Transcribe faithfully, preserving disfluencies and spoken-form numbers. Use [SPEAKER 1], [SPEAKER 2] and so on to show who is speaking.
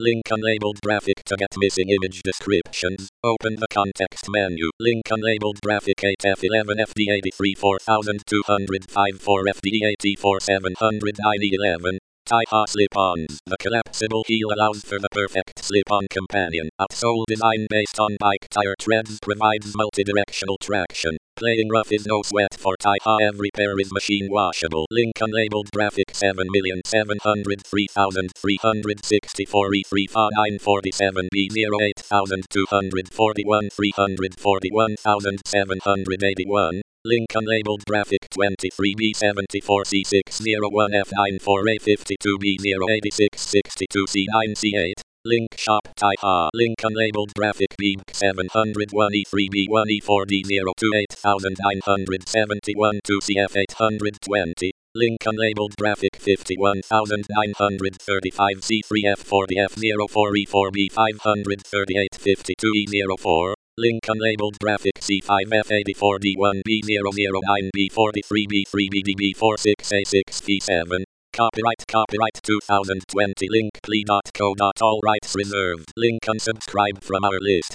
[SPEAKER 1] Link unlabeled graphic to get missing image descriptions. Open the context menu. Link unlabeled graphic eight F eleven F D eighty-three four two fifty-four F D eighty-four seven oh nine E eleven. Taiha slip-ons. The collapsible heel allows for the perfect slip-on companion. Outsole design based on bike tire treads provides multi-directional traction. Playing rough is no sweat for Taiha. Every pair is machine washable. Link unlabeled graphic seven million seven hundred three thousand three hundred sixty-four E three five nine four seven B zero eight two four one three four one seven eight one. Link unlabeled graphic twenty-three B seventy-four C six oh one F ninety-four A fifty-two B zero eight six six two C nine C eight. Link shop Taiha. Link unlabeled graphic B seven oh one E three B one E four D zero two eight nine seven one two C F eight twenty. Link unlabeled graphic fifty-one nine thirty-five C three F forty F zero four E four B five thirty-eight fifty-two E zero four. Link unlabeled graphic C five F eighty-four D one B zero zero nine B forty-three B three B D B forty-six A six P seven. Copyright Copyright twenty twenty. Link plea dot co. All rights reserved. Link unsubscribe from our list.